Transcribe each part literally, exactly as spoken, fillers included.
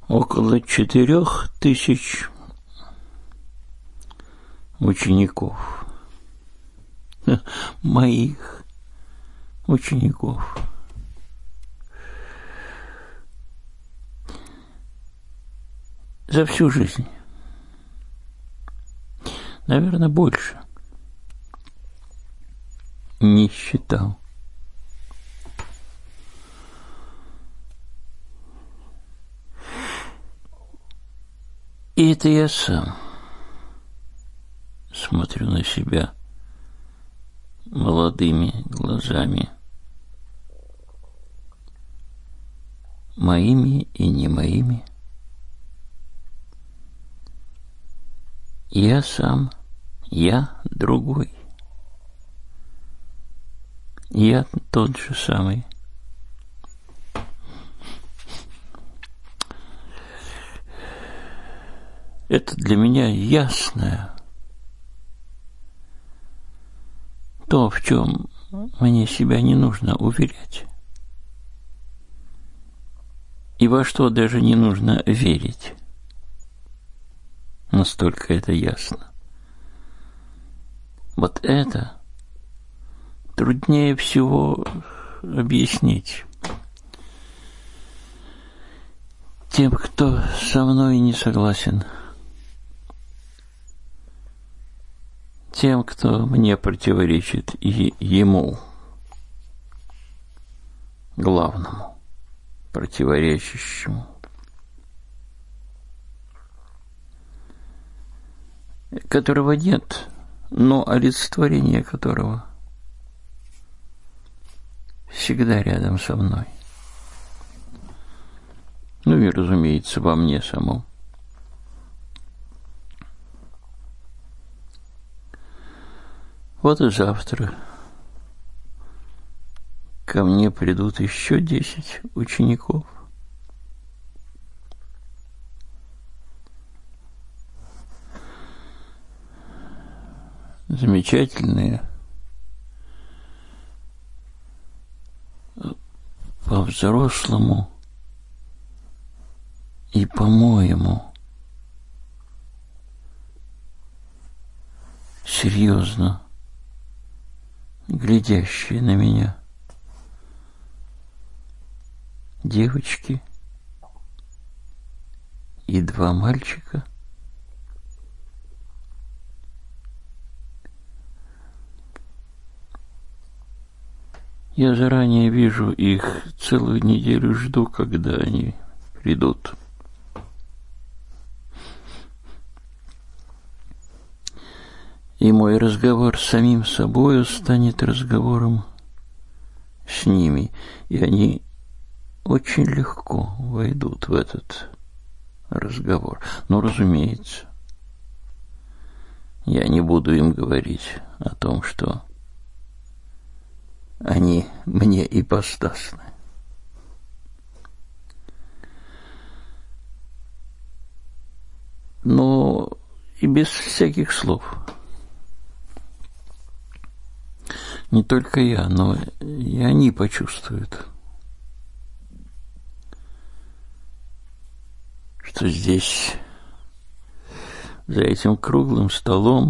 около четырех тысяч учеников, моих учеников. За всю жизнь. Наверное, больше. Не считал. И это я сам смотрю на себя молодыми глазами, моими и не моими. Я сам, я другой. Я тот же самый. Это для меня ясное. То, в чем мне себя не нужно уверять. И во что даже не нужно верить. Настолько это ясно. Вот это труднее всего объяснить тем, кто со мной не согласен, тем, кто мне противоречит, и ему, главному, противоречащему, которого нет, но олицетворение которого всегда рядом со мной. Ну и, разумеется, во мне самом. Вот и завтра ко мне придут еще десять учеников. Замечательные, по-взрослому и по-моему серьезно глядящие на меня девочки и два мальчика. Я заранее вижу их, целую неделю жду, когда они придут. И мой разговор с самим собою станет разговором с ними, и они очень легко войдут в этот разговор. Но, разумеется, я не буду им говорить о том, что они мне ипостасны. Но и без всяких слов. Не только я, но и они почувствуют, что здесь, за этим круглым столом,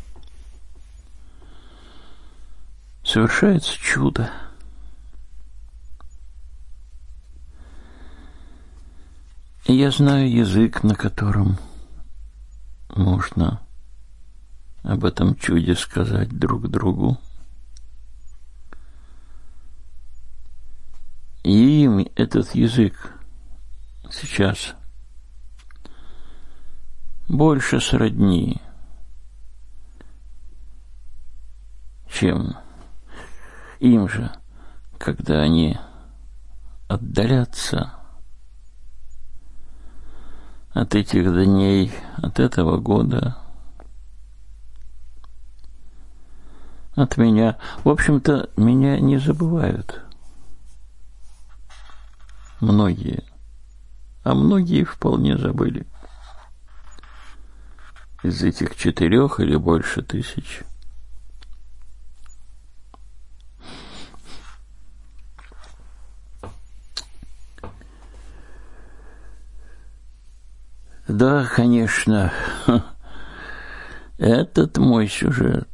совершается чудо. И я знаю язык, на котором можно об этом чуде сказать друг другу. И им этот язык сейчас больше сродни, чем им же, когда они отдалятся от этих дней, от этого года, от меня. В общем-то, меня не забывают многие, а многие вполне забыли из этих четырех или больше тысяч. Да, конечно, этот мой сюжет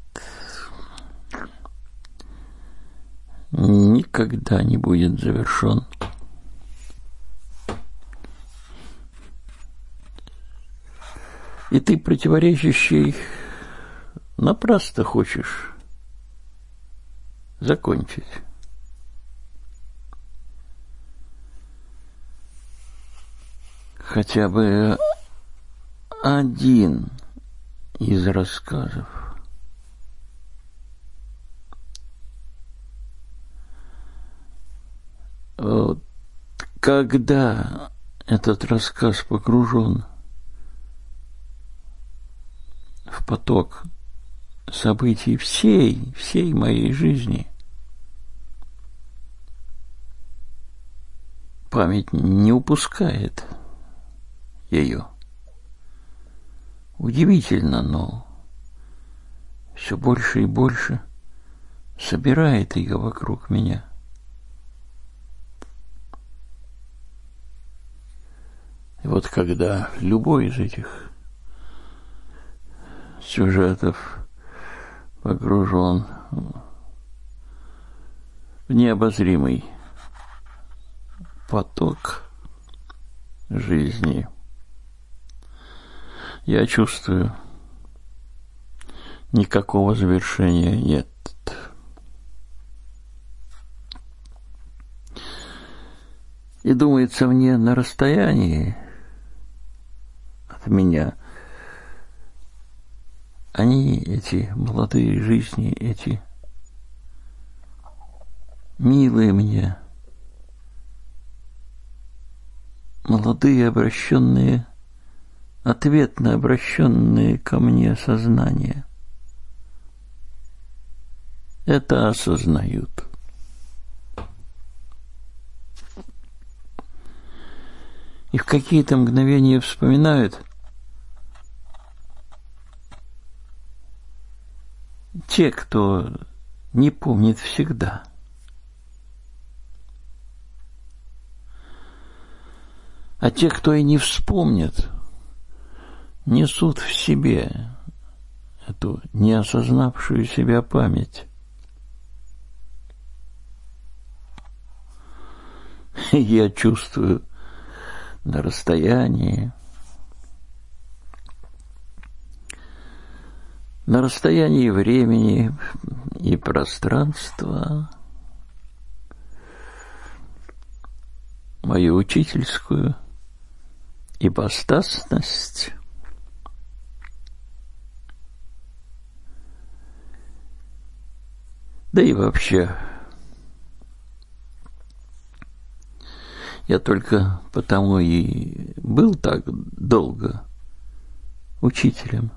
никогда не будет завершен. И ты, противоречащий, напрасно хочешь закончить. Хотя бы один из рассказов. Вот когда этот рассказ погружен в поток событий всей, всей моей жизни, память не упускает ее. Удивительно, но все больше и больше собирает ее вокруг меня. И вот когда любой из этих сюжетов погружен в необозримый поток жизни, я чувствую, никакого завершения нет. И думается мне, на расстоянии от меня они, эти молодые жизни, эти милые мне, молодые, обращенные, ответно обращенные ко мне сознания, это осознают. И в какие-то мгновения вспоминают те, кто не помнит всегда. А те, кто и не вспомнит, несут в себе эту неосознавшую себя память. И я чувствую на расстоянии, на расстоянии времени и пространства мою учительскую ипостасность, да и вообще я только потому и был так долго учителем,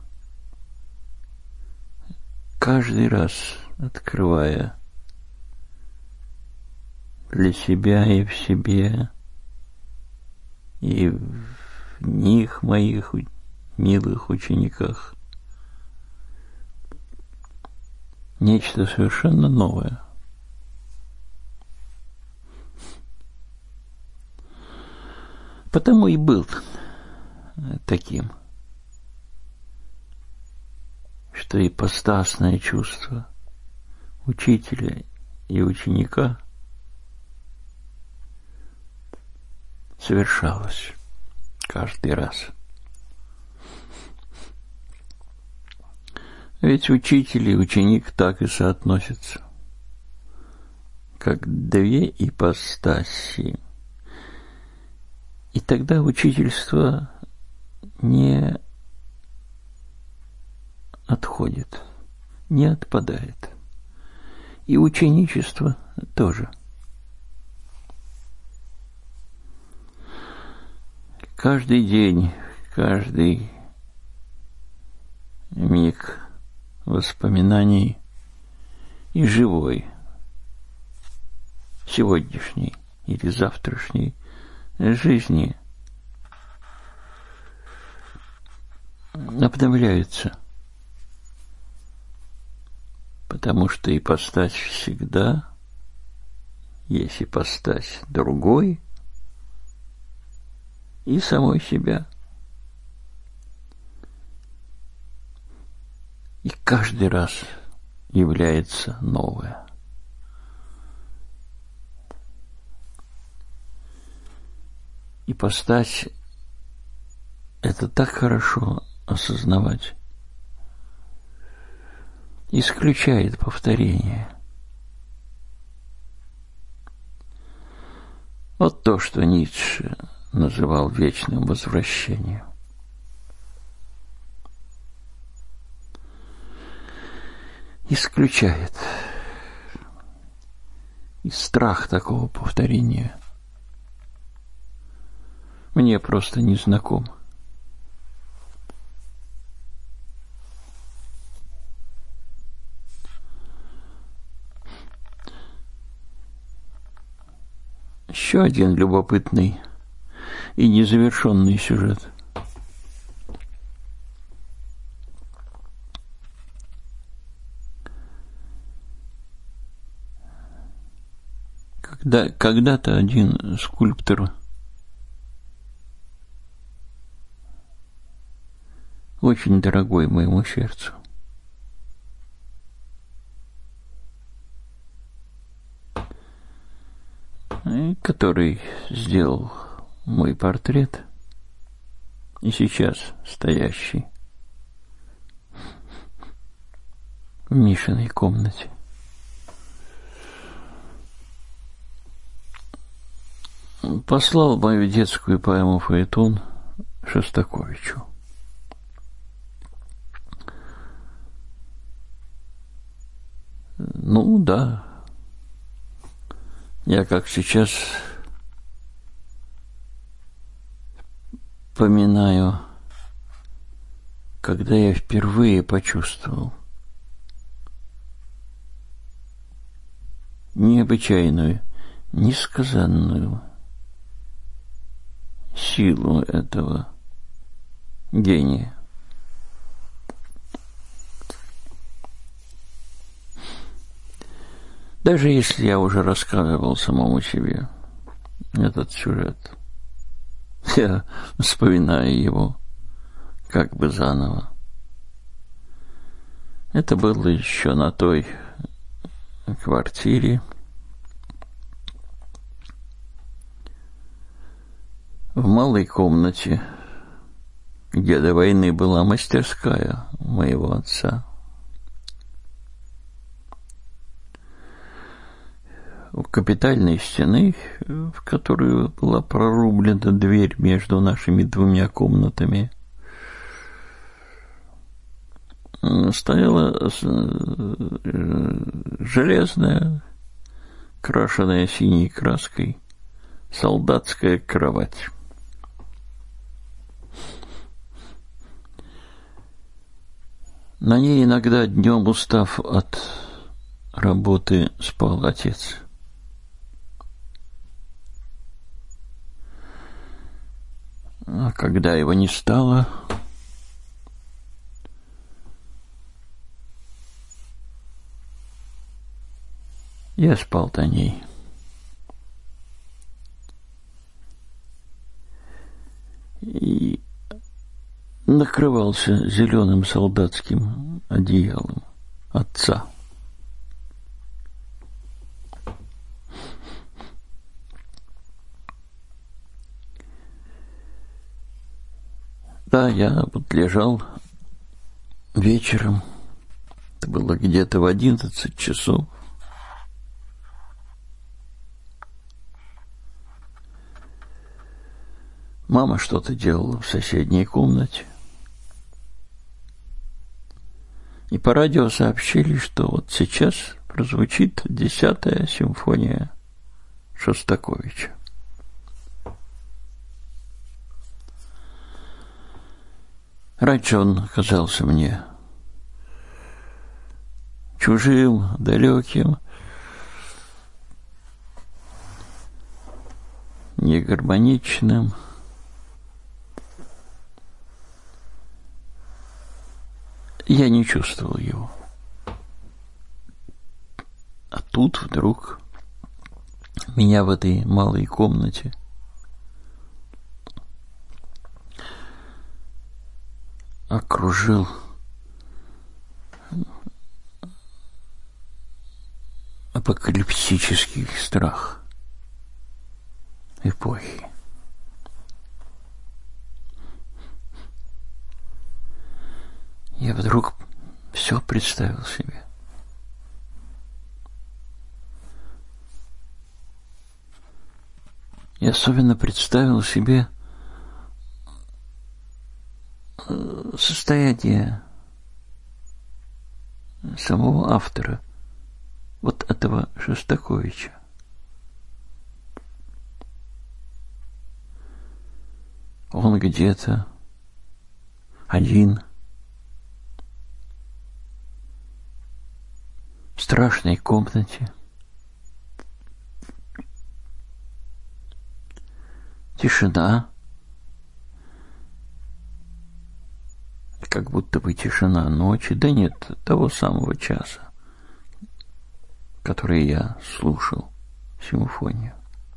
каждый раз открывая для себя и в себе, и в них, моих милых учениках, нечто совершенно новое. Потому и был таким, что ипостасное чувство учителя и ученика совершалось каждый раз. Ведь учитель и ученик так и соотносятся, как две ипостаси. И тогда учительство не отходит, не отпадает. И ученичество тоже. Каждый день, каждый миг воспоминаний и живой, сегодняшней или завтрашней жизни обновляется, потому что ипостась всегда есть ипостась другой и самой себя. каждый раз является новое. Ипостась — это так хорошо осознавать. Исключает повторение. Вот то, что Ницше называл вечным возвращением. Исключает. И страх такого повторения мне просто не знаком. Еще один любопытный и незавершенный сюжет. Когда, когда-то один скульптор, очень дорогой моему сердцу, который сделал мой портрет, и сейчас стоящий в Мишиной комнате, послал мою детскую поэму «Фаэтон» Шостаковичу. Ну да, я как сейчас вспоминаю, когда я впервые почувствовал необычайную, несказанную силу этого гения. Даже если я уже рассказывал самому себе этот сюжет, я вспоминаю его как бы заново. Это было еще на той квартире в малой комнате, где до войны была мастерская моего отца. У капитальной стены, в которую была прорублена дверь между нашими двумя комнатами, стояла железная, крашеная синей краской, солдатская кровать. На ней иногда днем, устав от работы, спал отец. А когда его не стало, я спал на ней. И накрывался зеленым солдатским одеялом отца. Да, я вот лежал вечером, это было где-то в одиннадцать часов. Мама что-то делала в соседней комнате. И по радио сообщили, что вот сейчас прозвучит десятая симфония Шостаковича. Раньше он казался мне чужим, далеким, негармоничным. Я не чувствовал его. А тут вдруг меня в этой малой комнате окружил апокалиптический страх эпохи. Я вдруг все представил себе. И особенно представил себе состояние самого автора, вот этого Шостаковича. Он где-то один в страшной комнате, тишина, как будто бы тишина ночи, да нет, того самого часа, который я слушал симфонию.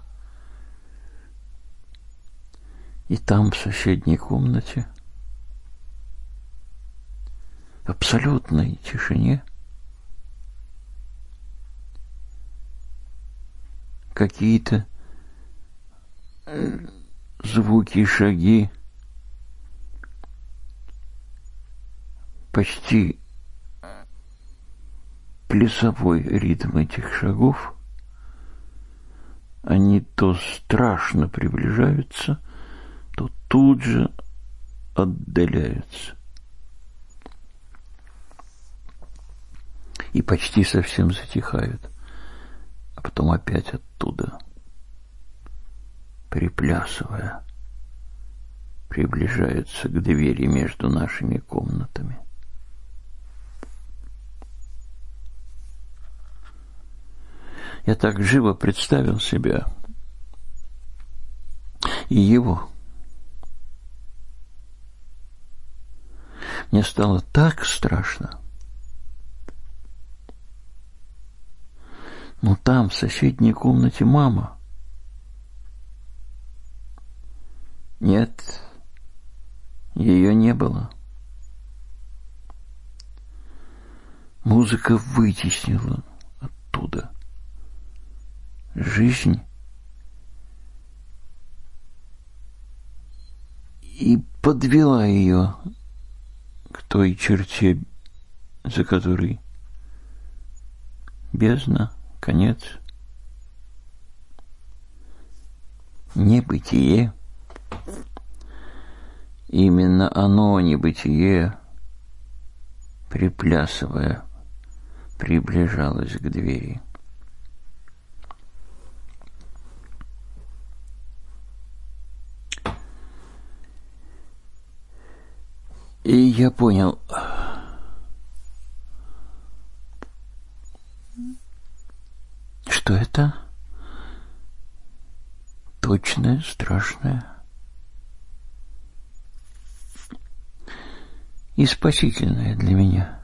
И там, в соседней комнате, в абсолютной тишине, какие-то звуки, шаги, почти плясовой ритм этих шагов, они то страшно приближаются, то тут же отдаляются. И почти совсем затихают, а потом опять оттуда, приплясывая, приближаются к двери между нашими комнатами. Я так живо представил себя и его. Мне стало так страшно. Но там, в соседней комнате, мама. Нет, ее не было. Музыка вытеснила оттуда жизнь и подвела ее к той черте, за которой бездна, конец, небытие. Именно оно, небытие, приплясывая, приближалось к двери. И я понял, что это точное, страшное и спасительное для меня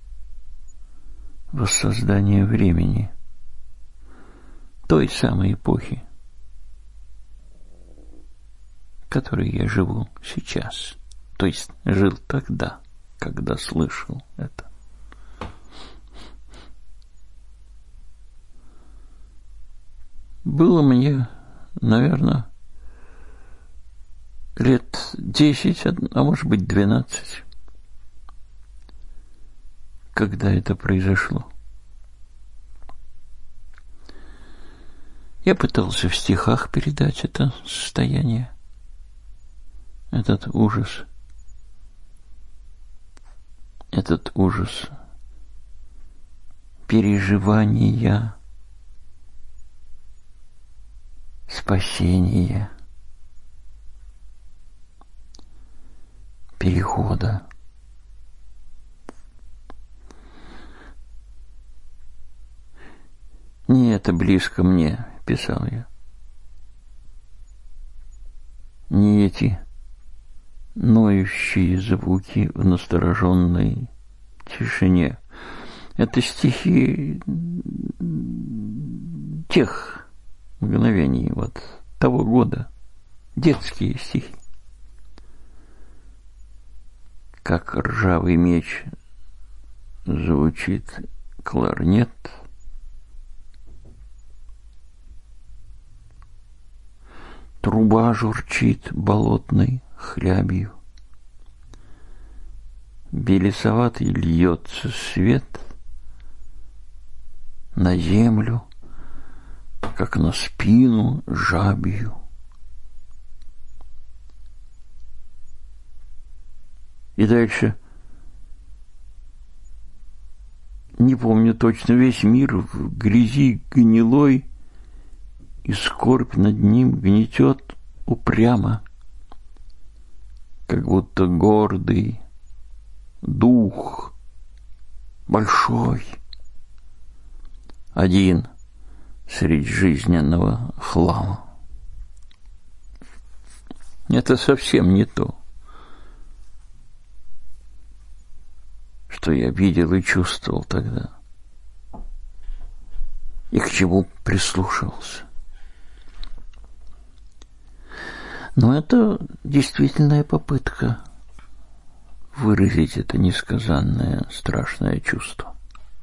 воссоздание времени той самой эпохи, в которой я живу сейчас. То есть жил тогда, когда слышал это. Было мне, наверное, лет десять, а может быть двенадцать, когда это произошло. Я пытался в стихах передать это состояние, этот ужас. Этот ужас переживания, спасения, перехода. Не это близко мне, писал я. Не эти ноющие звуки в настороженной тишине. Это стихи тех мгновений, вот того года, детские стихи. Как ржавый меч звучит кларнет, Труба журчит болотной хлябью. Белесоватый льется свет на землю, как на спину жабью. И дальше, не помню точно, весь мир в грязи гнилой, и скорбь над ним гнетет упрямо, как будто гордый дух большой, один средь жизненного хлама. Это совсем не то, что я видел и чувствовал тогда, и к чему прислушивался. Но это действительная попытка выразить это несказанное страшное чувство.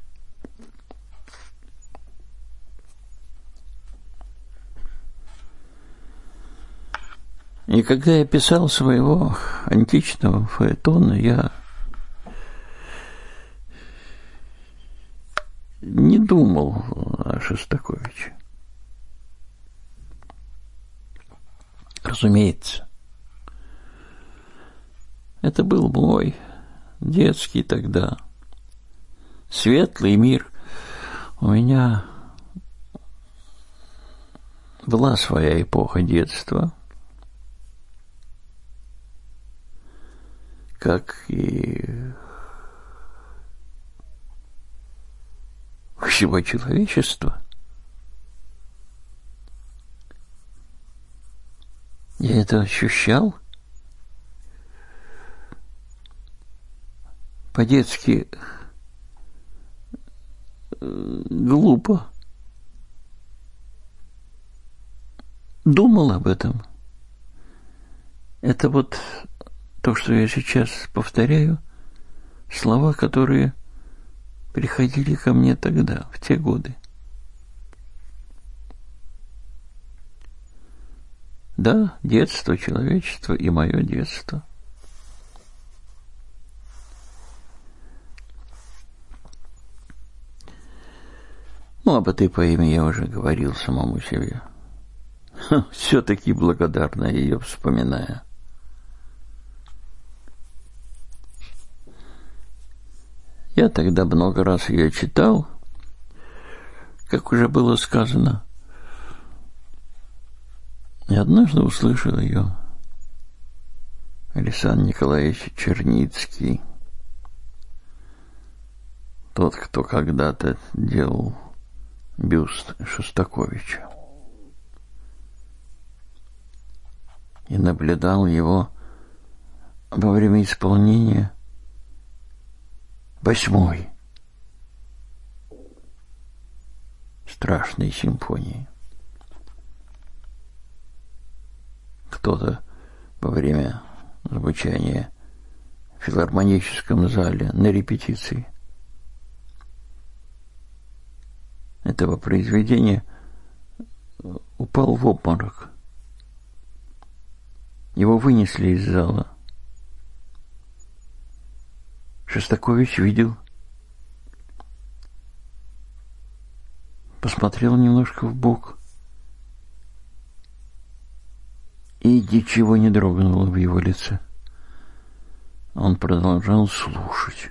И когда я писал своего античного фаэтона, я не думал о Шостаковиче. Разумеется, это был мой детский тогда светлый мир. У меня была своя эпоха детства, как и всего человечества. Я это ощущал. По-детски глупо. Думал об этом. Это вот то, что я сейчас повторяю, слова, которые приходили ко мне тогда, в те годы. Да, детство, человечество и мое детство. Ну, об этой поэме я уже говорил самому себе. Все-таки благодарна ее, вспоминая. Я тогда много раз ее читал, как уже было сказано, и однажды услышал ее. Александр Николаевич Черницкий, тот, кто когда-то делал бюст Шостаковича, и наблюдал его во время исполнения восьмой страшной симфонии. Кто-то во время звучания в филармоническом зале на репетиции этого произведения упал в обморок. Его вынесли из зала. Шостакович видел, посмотрел немножко вбок, и ничего не дрогнуло в его лице. Он продолжал слушать.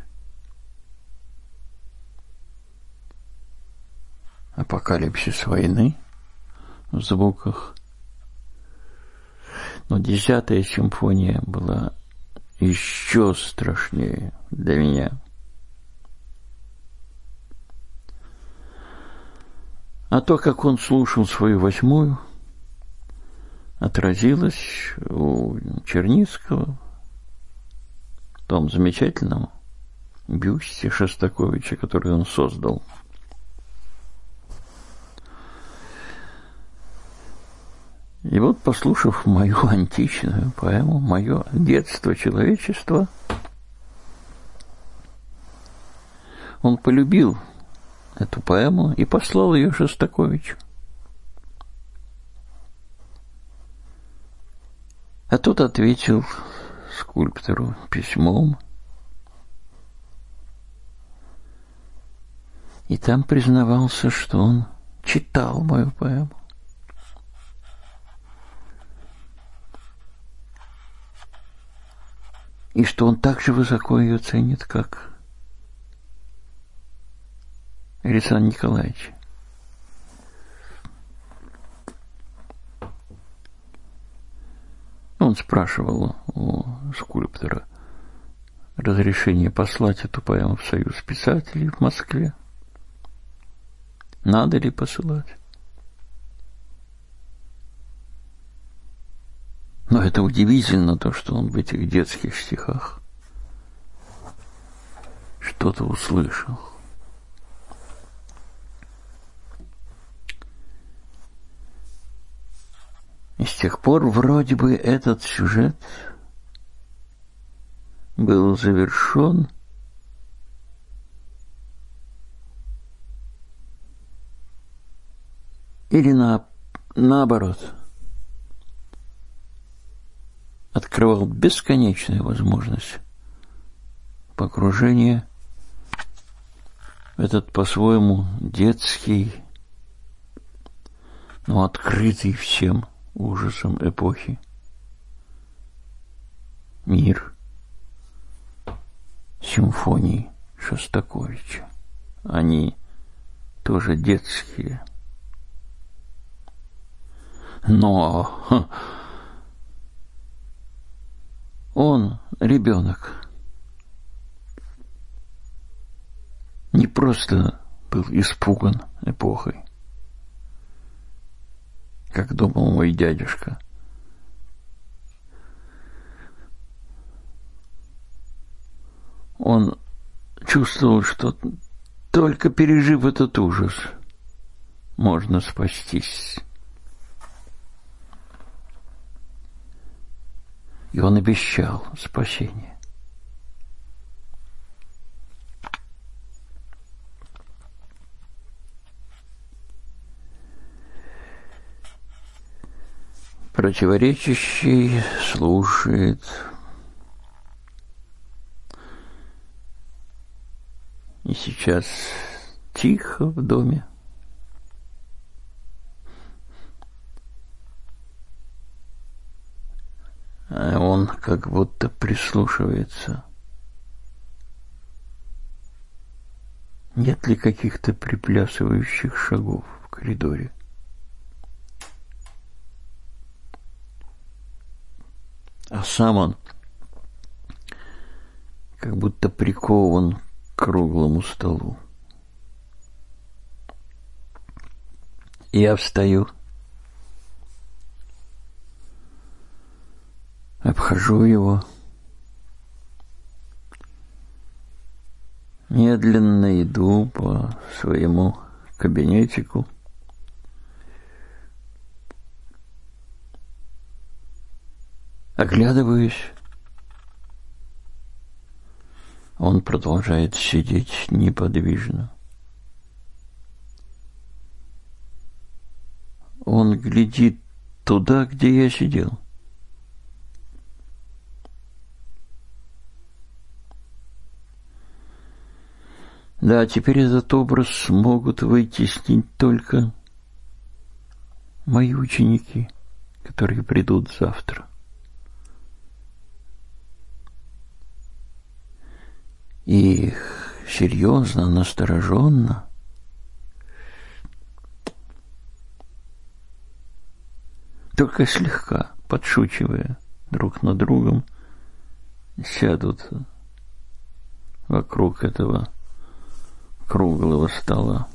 Апокалипсис войны в звуках. Но десятая симфония была еще страшнее для меня. А то, как он слушал свою восьмую, отразилось у Черницкого в том замечательном бюсте Шостаковича, который он создал. И вот, послушав мою античную поэму, мое детство человечества, он полюбил эту поэму и послал ее Шостаковичу. А тот ответил скульптору письмом, и там признавался, что он читал мою поэму. И что он так же высоко ее ценит, как Александр Николаевич. Он спрашивал у скульптора разрешение послать эту поэму в Союз писателей в Москве. Надо ли посылать? Но это удивительно, то, что он в этих детских стихах что-то услышал. И с тех пор вроде бы этот сюжет был завершен, или на, наоборот, открывал бесконечную возможность погружения в этот по-своему детский, но открытый всем ужасом эпохи мир симфоний Шостаковича. Они тоже детские. Но он, ребенок, не просто был испуган эпохой, как думал мой дядюшка. Он чувствовал, что только пережив этот ужас, можно спастись. И он обещал спасение. Противоречащий слушает. И сейчас тихо в доме. А он как будто прислушивается. Нет ли каких-то приплясывающих шагов в коридоре? А сам он как будто прикован к круглому столу. Я встаю, обхожу его, медленно иду по своему кабинетику. Оглядываюсь. Он продолжает сидеть неподвижно. Он глядит туда, где я сидел. Да, теперь этот образ смогут вытеснить только мои ученики, которые придут завтра. И серьезно, настороженно, только слегка подшучивая друг над другом, сядут вокруг этого круглого стола.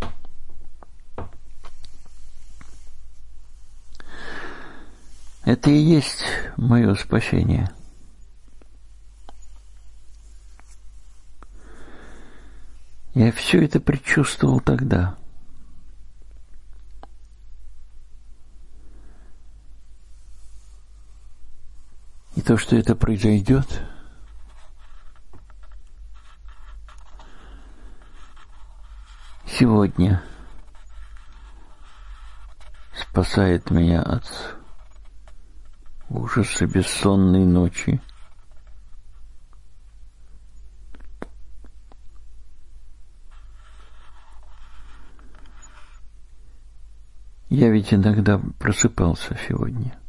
Это и есть мое спасение. Я все это предчувствовал тогда. И то, что это произойдет, сегодня спасает меня от ужасы бессонной ночи. Я ведь иногда просыпался сегодня.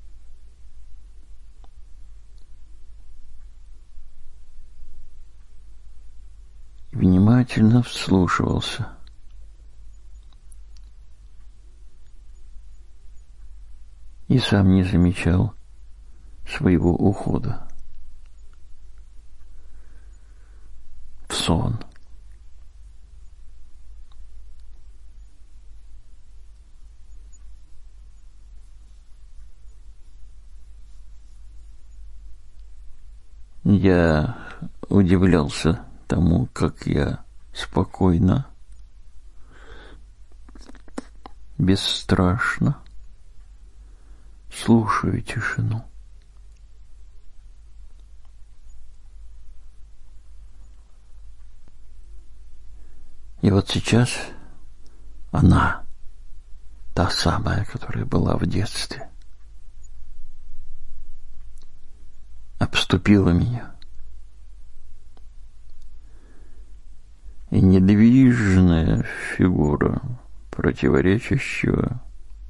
Внимательно вслушивался. И сам не замечал своего ухода в сон. Я удивлялся тому, как я спокойно, бесстрашно слушаю тишину. И вот сейчас она, та самая, которая была в детстве, обступила меня. И недвижная фигура противоречащего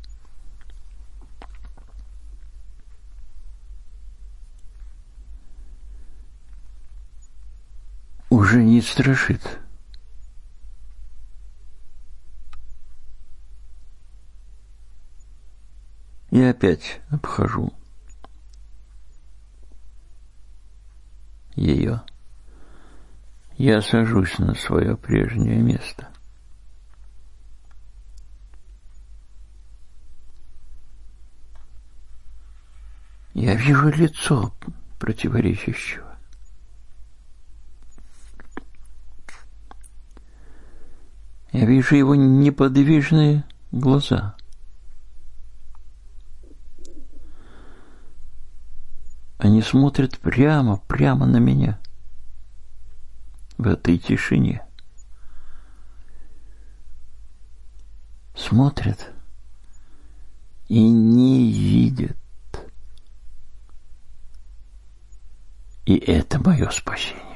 уже не страшит. И опять обхожу ее. Я сажусь на свое прежнее место. Я вижу лицо противоречащего. Я вижу его неподвижные глаза. Они смотрят прямо, прямо на меня. В этой тишине. Смотрят и не видят. И это мое спасение.